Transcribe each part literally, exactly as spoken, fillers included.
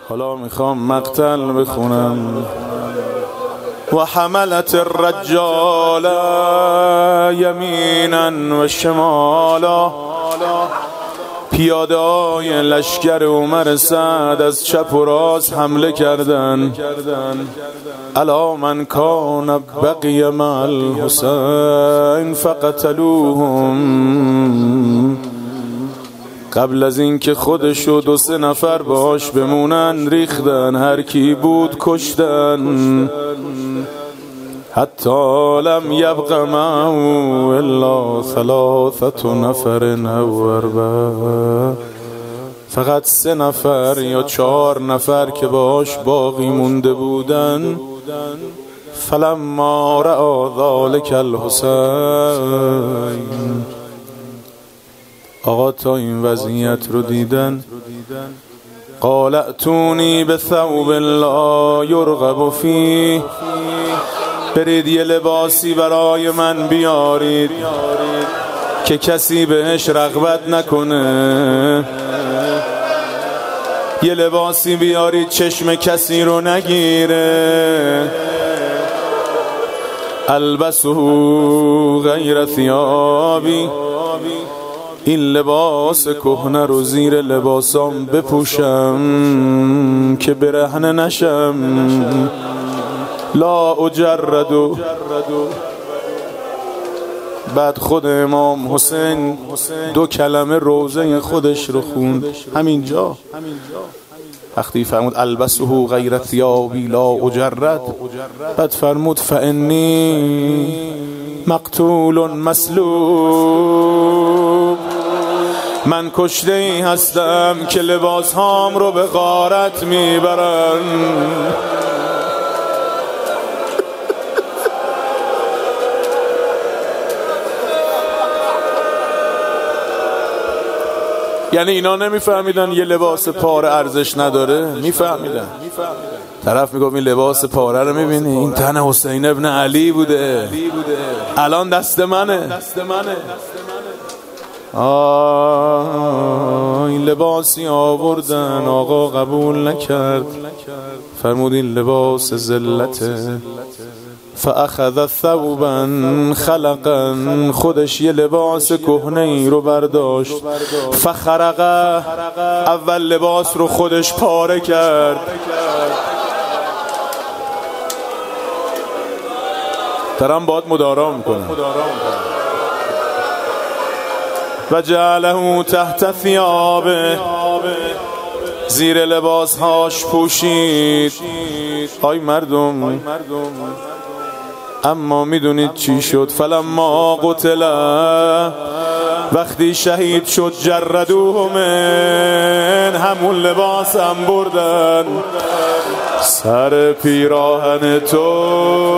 حالا میخوام مقتل بخونم. و حملت الرجال یمینا و شمالا، پیاده های لشکر عمر سعد از چپ و راست حمله کردن. الا من کان بقی مع الحسین فقتلوهم، قبل از این که خودش و دو سه نفر باش بمونن ریختن، هر کی بود کشتن. حتی لم یبق معه الا ثلاثة نفر او اربعة، فقط سه نفر یا چهار نفر که باش باقی مونده بودن. فلما رأى ذلك الحسین، آقا تا این وضعیت رو دیدن، قال ائتونی بثوب لا یرغب فیه، برید یه لباسی برای من بیارید که کسی بهش رغبت نکنه، یه لباسی بیارید چشم کسی رو نگیره. البسه غیر ثیابی، این لباس کهنه رو زیر لباسام بپوشم که برهنه نشم. لا اجرد. بعد خود امام حسین دو کلمه روزه خودش رو خوند همینجا، وقتی فرمود البسه غیر ثیابی لا اجرد، بعد فرمود فانی مقتول مسلوب، من کشته ای هستم که لباس هام رو به غارت میبرن. یعنی اینا نمیفهمیدن یه لباس پاره ارزش نداره؟ میفهمیدن. طرف میگفت این لباس پاره رو میبینی، این تن حسین ابن علی بوده، الان دست منه. آه این لباسی آوردن، آقا قبول نکرد، فرمود این لباس ذلته. فاخذ ثوبا خلقا، خودش یه لباس کهنه ای رو برداشت. فخرقه، اول لباس رو خودش پاره کرد. دارم باید مدارا میکنم. و جعله تحت ثیابه، زیر لباس هاش پوشید. آی مردم، اما میدونید چی شد؟ فلما قتل، وقتی شهید شد، جردوه من، همون لباس هم بردن، سر پیراهن تو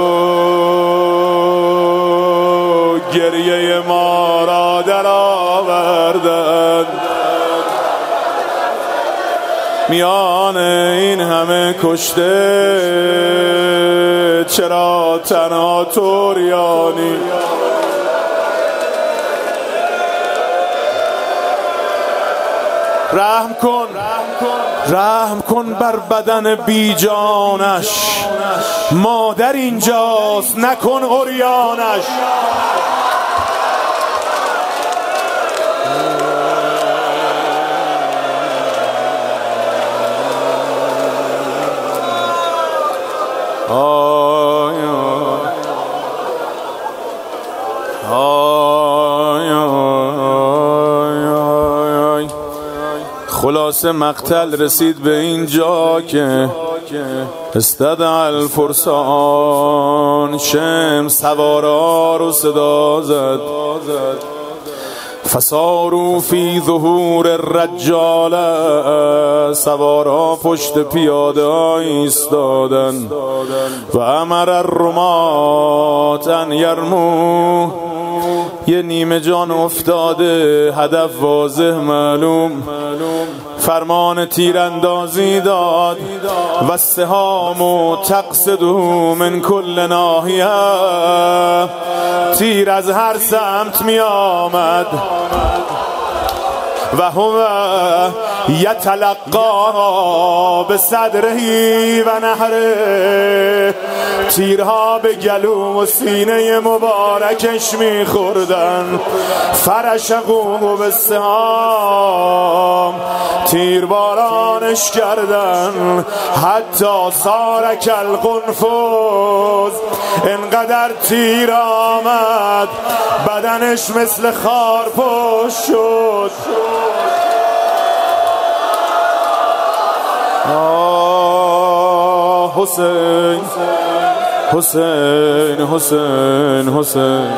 گریه ما را در آوردن. میان این همه کشته چرا تنها توریانی؟ رحم کن، رحم کن بر بدن بی جانش، مادر اینجاست، نکن عریانش. آی آی آی. خلاصه مقتل رسید به اینجا که استدعا الفرسان، شم سوارا رو صدا زد. فصاروا فی ظهور الرجال، سوارا پشت پیاده ایستادن. و امر الرمات ان یرمو، یه نیمه جان افتاده، هدف واضح معلوم، فرمان تیراندازی داد. و السهام تقصد من کل ناحیه، تیر از هر سمت می آمد. و هو یتلقا به صدرهی و نهره، تیرها به گلو و سینه مبارکش میخوردن. فرشقوه به سهام، تیربارانش کردن. حتی سارک القنفذ، انقدر تیر آمد بدنش مثل خارپشت شد. آه حسین حسین حسین حسین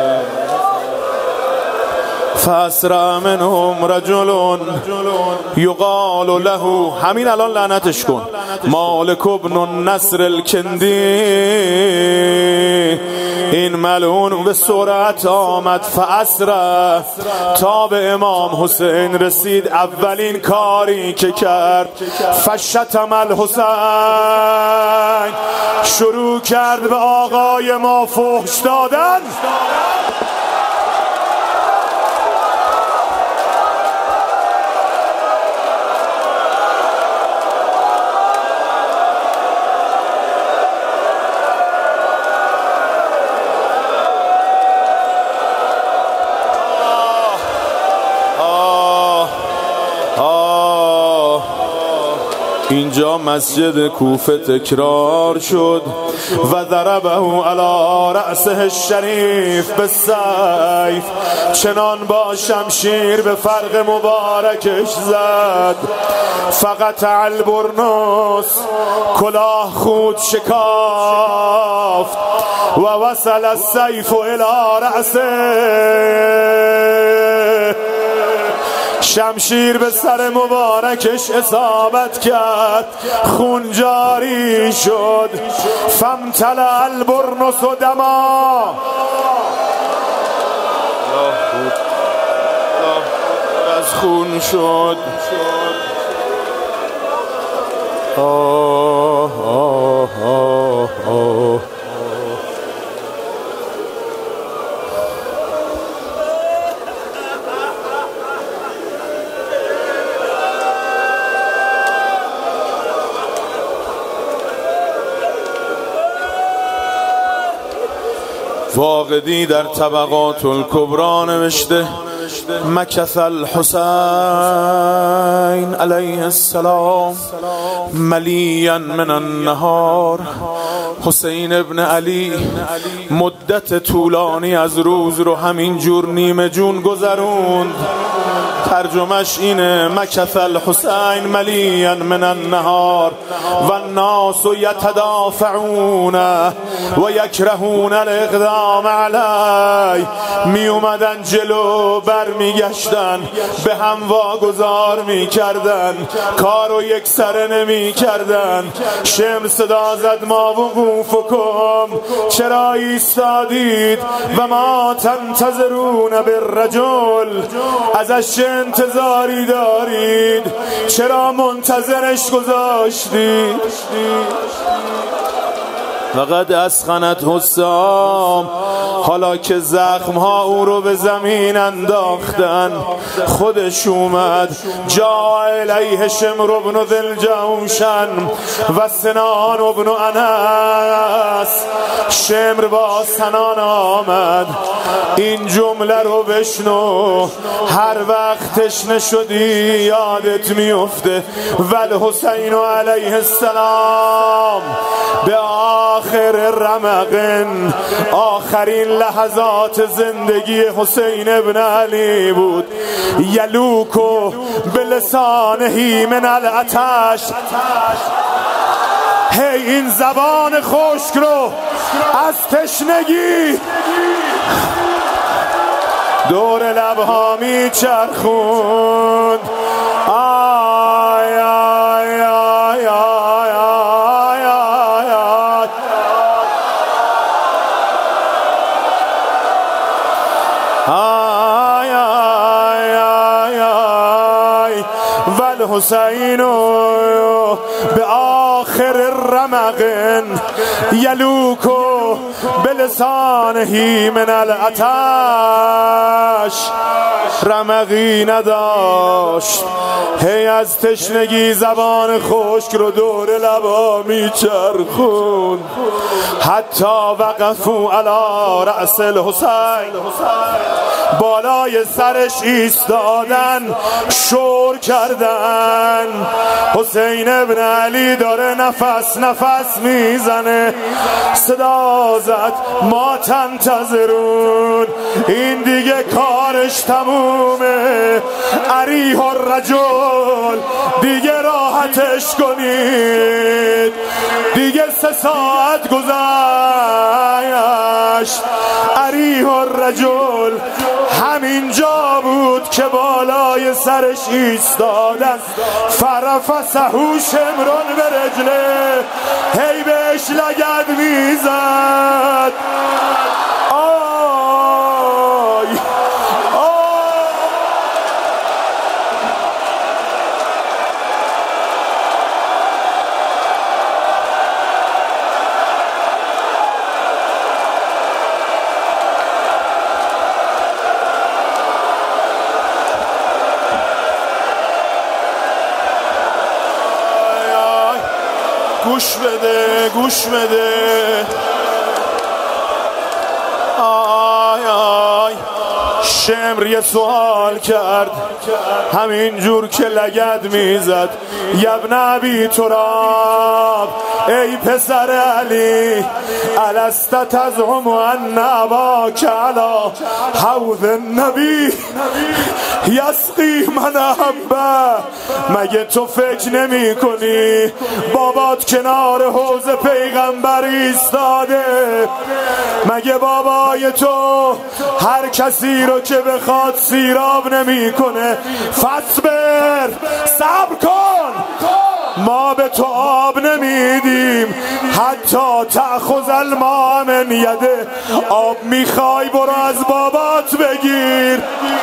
فاسرع منهم رجل یقال له، همین الان لعنتش کن، مالک ابن النصر الکندی. این ملعون به سرعت آمد. فاسرع، تا به امام حسین رسید. اولین کاری که کرد فشتم الحسین، شروع کرد به آقای ما فحش دادن. اینجا مسجد کوفه تکرار شد. و ضربه علی رأسه الشریف بالسیف، چنان با شمشیر به فرق مبارکش زد. فقطع البرنس، کلاه خود شکافت. و وصل السیف الی رأسه، شمشیر به سر مبارکش اصابت کرد، خون جاری شد. فامتلأ البرنس دما، از خون شد. آه آه آه آه. واقدی در طبقات الکبری نوشته مکث الحسین علیه السلام ملیا من النهار. حسین ابن علی مدت طولانی از روز رو همین جور نیمه جون گذروند. ترجمهش اینه مکث الحسین ملیا من النهار و الناس یتدافعون و یکرهون الاقدام علی. می اومدن جلو، بر می گشتن، به هم واگذار می کردن، کارو یک سره نمی کردن. شمر صدا زد ما وقوفکم، چرا ایستادید؟ و ما تنتظرون بالرجل، ازش انتظاری دارید؟ چرا منتظرش گذاشتید؟ وقد اسخنت حسام، حالا که زخمها او رو به زمین انداختن، خودش اومد. جا الیه شمر بن ذی الجوشن و سنان بن انس، شمر با سنان آمد. این جمله رو بشنو، هر وقت تشنه شدی یادت میفته. والحسین علیه السلام به آخر رمقن، آخرین لحظات زندگی حسین ابن علی بود. یلوکو بلسانهی من العطش، هی این زبان خشک رو از تشنگی دور لبها می چرخوند. آی آی آی آی آی آی آی آی آی آی آی والحسین به آخر رمق یلوک بلسانه من العطش. رمقی نداشت هی از تشنگی زبان خشک رو دور لبا میچرخون. حتی وقفو علی رأس الحسین، بالای سرش ایستادن شور کردن. حسین ابن علی داره نفس نفس میزنه، صدا زد ما تنتظرون، این دیگه کارش تمومه. اریح الرجل، دیگه راحتش کنید، دیگه سه ساعت گذشت. اریح الرجل همینجا بود که بالای سرش ایستادن. فرفسهو شمرون به رجله، هی بهش لگد میزد. آی گوش بده گوش بده. آی آی شمر یه سوال کرد همین جور که لگد میزد. یبن ابی تراب، ای پسر علی، الست تزعم ان اباک علی حوض النبی یسقی من احبه. مگه تو فکر نمی کنی بابات کنار حوض پیغمبر ایستاده؟ مگه بابای تو هر کسی رو که بخواد سیراب نمی کنه؟ فصبر، صبر کن، ما به تو آب نمیدیم حتی تأخذ الماء من یده. آب میخوای برو از بابات بگیر.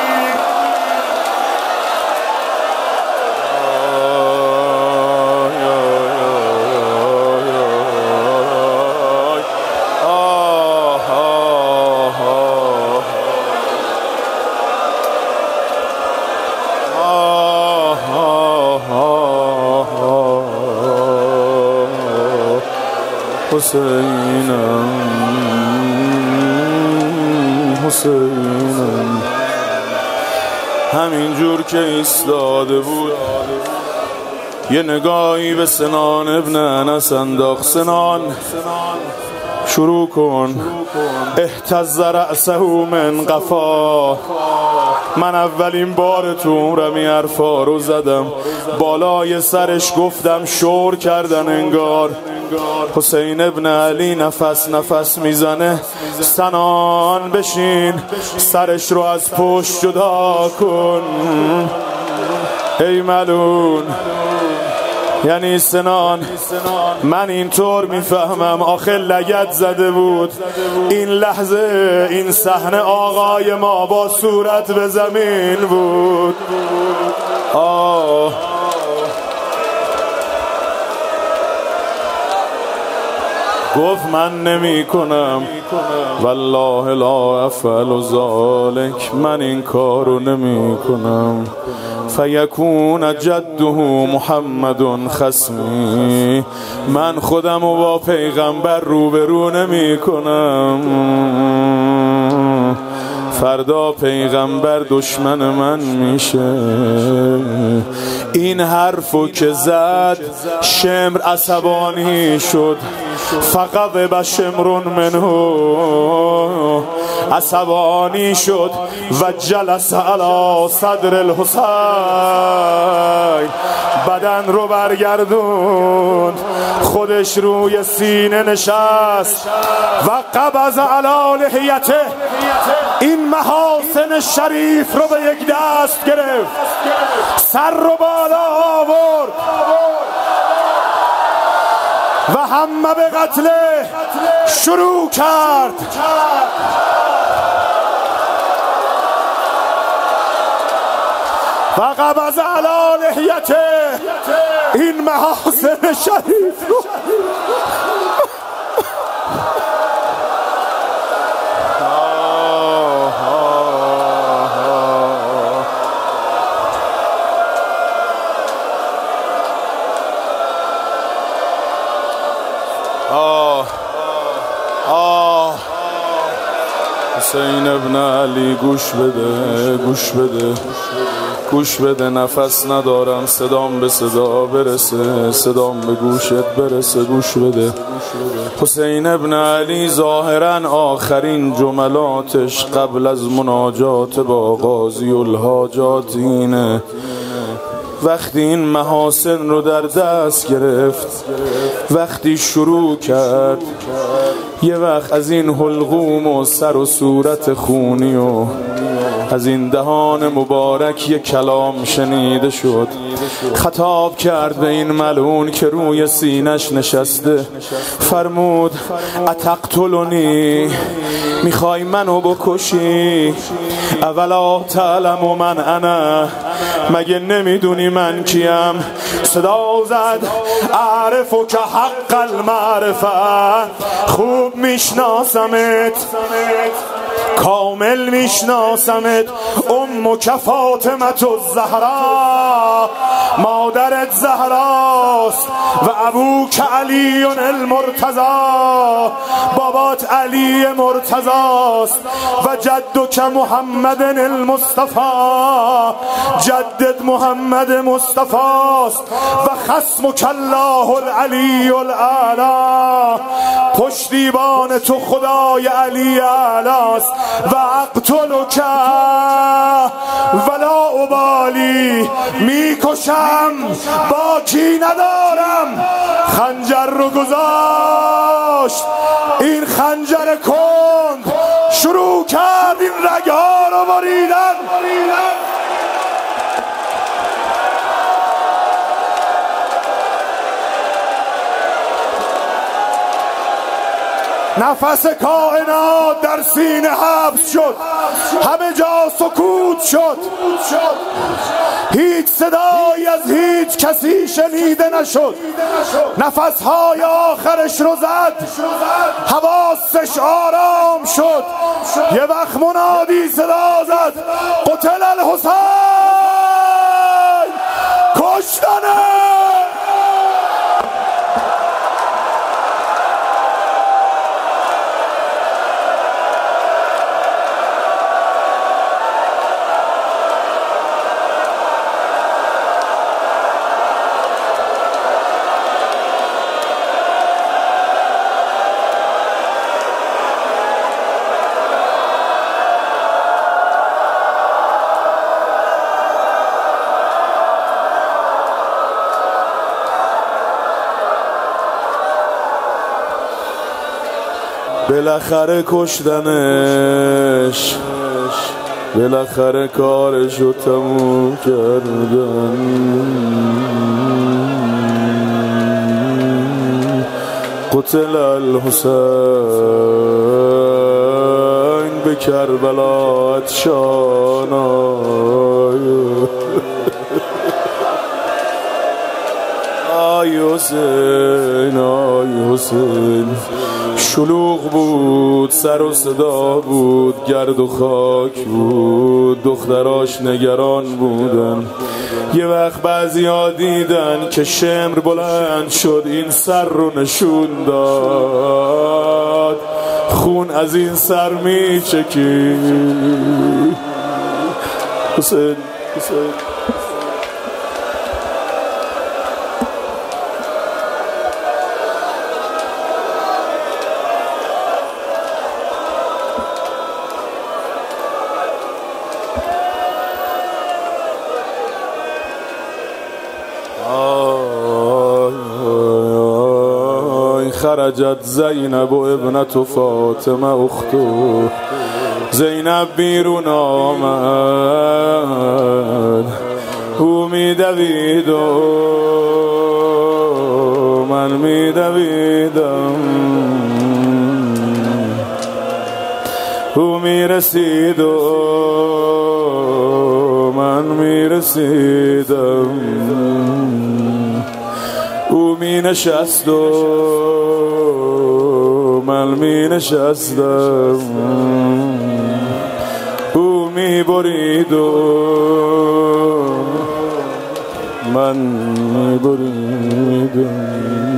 حسینم حسینم همین جور که ایستاده بود یه نگاهی به سنان ابن انس انداخت. سنان شروع کن. اهتز رأسه من قفا. من اولین بار تو عمرم این حرفا رو زدم، بالای سرش گفتم شور کردن انگار. حسین ابن علی نفس نفس میزنه. سنان بشین، سرش رو از پشت جدا کن. ای ملون، یعنی سنان من اینطور میفهمم آخه لگد زده بود. این لحظه این صحنه آقای ما با صورت به زمین بود. آه گفت من نمی کنم، والله لا افعل ذلک، من این کارو نمی کنم. فیکون جده محمد خصمی، من خودم و با پیغمبر روبرو نمی کنم. فردا پیغمبر دشمن من میشه. این حرفو که زد شمر عصبانی شد. فقط به شمرون منو عصبانی شد و جلس علی صدر الحسین، بدن رو برگردون، خودش روی سینه نشست و قبض علی لحیته، این محاسن شریف رو به یک دست گرفت، سر رو بالا آورد و همه به قتل شروع کرد. و قبض علی لحیته این محاسن شریف رو آه آه حسین ابن علی گوش بده گوش بده گوش بده نفس ندارم صدام به صدا برسه صدام به گوشت برسه گوش بده حسین ابن علی ظاهرا آخرین جملاتش قبل از مناجات با قاضی الحاجات اینه وقتی این محاسن رو در دست گرفت وقتی شروع کرد یه وقت از این حلقوم و سر و صورت خونی و از این دهان مبارک یه کلام شنیده شد خطاب کرد به این ملعون که روی سینش نشسته فرمود اتقتلنی میخوای منو بکشی اولا تعلم من انا مگه نمیدونی من کیم صدا زد اعرف که حق المعرفه خوب میشناسمت کامل میشناسمت ام که فاطمه الزهرا مادرت زهراست و ابو که علی المرتضی بابات علی مرتضاست و جدو که محمد المصطفی جدد محمد مصطفاست و خصم که الله العلی الاعلی پشتیبان تو خدای علی اعلاست و اقتلک ولا ابالی میکشم باکی ندارم خنجر رو گذاشت این خنجر کند شروع کرد این رگها رو بریدن نفس کائنات در سینه حبس شد همه جا سکوت شد هیچ صدایی از هیچ کسی شنیده نشد نفسهای آخرش رو زد حواسش آرام شد یه وقت منادی صدا زد قتل الحسین کشتنه بالاخره کشتنش بالاخره کارشو تموم کردن قتل الحسین به کربلا شانای آی حسین آی حسین شلوغ بود سر و صدا بود گرد و خاک بود دختراش نگران بودن یه وقت بعضیا دیدن که شمر بلند شد این سر رو نشون داد خون از این سر می چکی حسین حسین خرجت زینب و ابنت فاطمه اختو زینب بیرون آمد او میدوید و من میدویدم او میرسید و من میرسید رسیدم او می نشست و من می نشستم او می برید و من می بریدم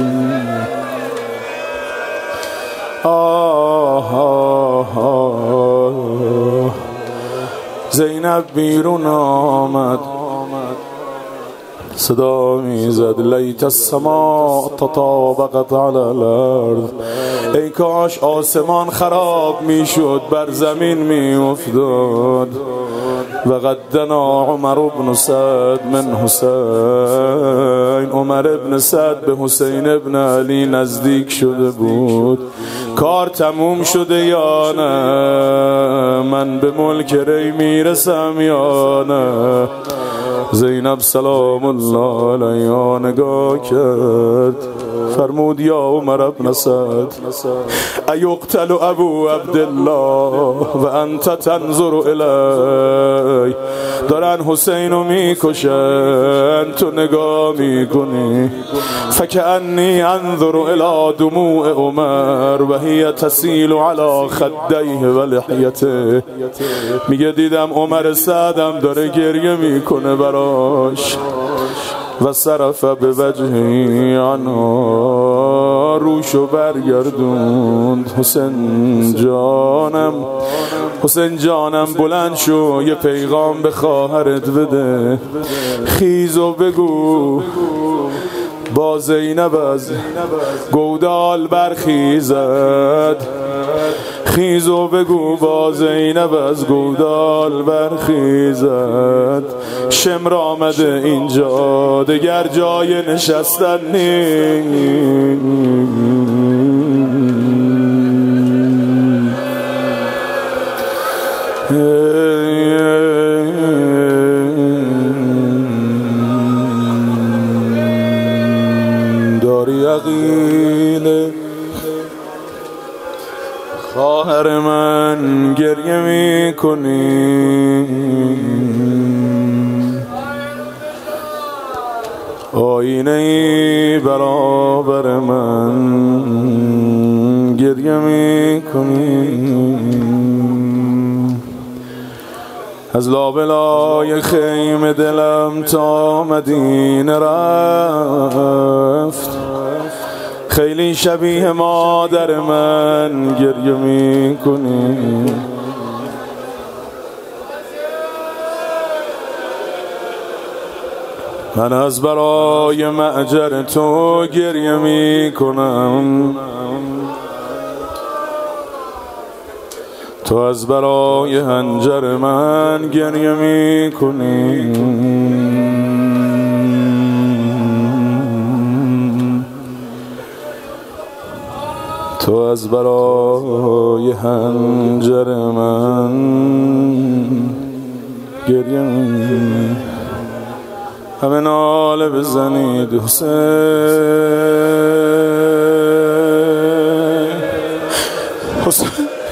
آه آه آه زینب بیرون آمد صدا میزد لیت السماء تطابقت علی الارض ای کاش آسمان خراب میشد بر زمین میافتاد و قدنا عمر بن سعد من حسین عمر ابن سعد به حسین ابن علی نزدیک شده بود کار تموم شده یا نه من به ملک ری میرسم یا نه زینب سلام الله علیها نگاه کرد فرمود یا عمر ابن سعد ایقتل ابو عبدالله و انت تنظر الی دارن حسینو میکشن تو نگاه میکنی فکأنی انظر الی دموع عمر و هی تسیل علی خدیه و لحیته میگه دیدم عمر سعدم داره گریه میکنه براش و صرف به وجهی عنها روشو برگردوند حسین جانم حسین جانم بلند شو یه پیغام به خواهرت بده خیز و بگو با زینب از گودال برخیزد خیز و بگو با زینب از گودال برخیزد شمر آمده اینجا دگر جای نشستن نیست داری یقینه خواهر من گریه میکنی آینه ای برابر من گریه میکنی از لابلای خیمه دلم تا مدینه رفت خیلی شبیه مادر من گریه میکنی من از برای معجر تو گریه میکنم تو از برای هنجر من گریه میکنی تو از برای هنجر من گریه میکنی همه ناله بزنید حسین حسین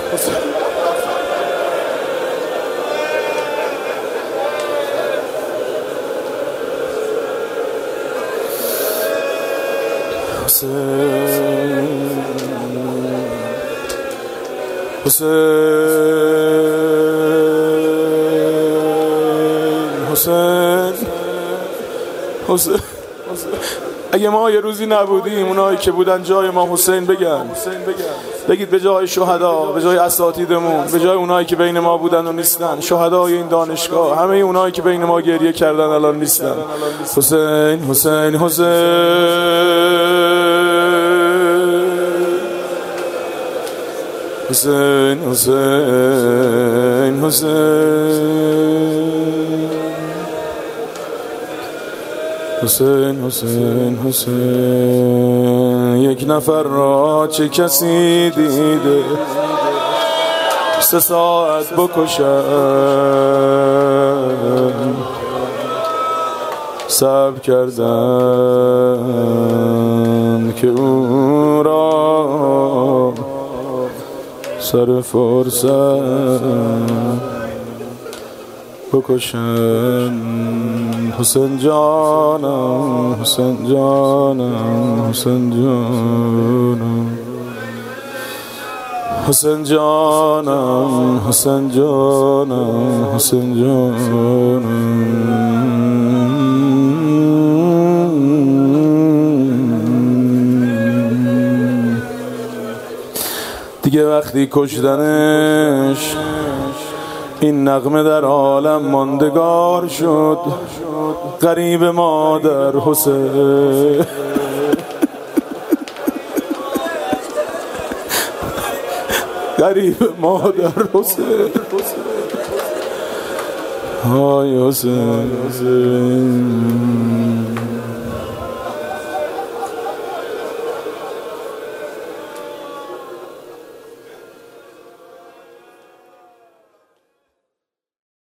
حسین حسین حسین اگه ما یه روزی نبودیم اونایی که بودن جای ما حسین بگن بگید به جای شهدا به جای اساتیدمون به جای اونایی که بین ما بودن و نیستن شهدای این دانشگاه همه اونایی که بین ما گریه کردن الان نیستن حسین حسین حسین حسین حسین حسین حسین حسین حسین یک نفر را چه کسی دیده سه ساعت بکشن صبر کردن که او را سر فرصت بکشن. حسین جانم حسین جانم حسین جانم حسین جانم حسین جانم حسین جانم. دیگه وقتی کشتنش این نغمه در عالم ماندگار شد. غریب مادر حسین غریب مادر حسین های حسین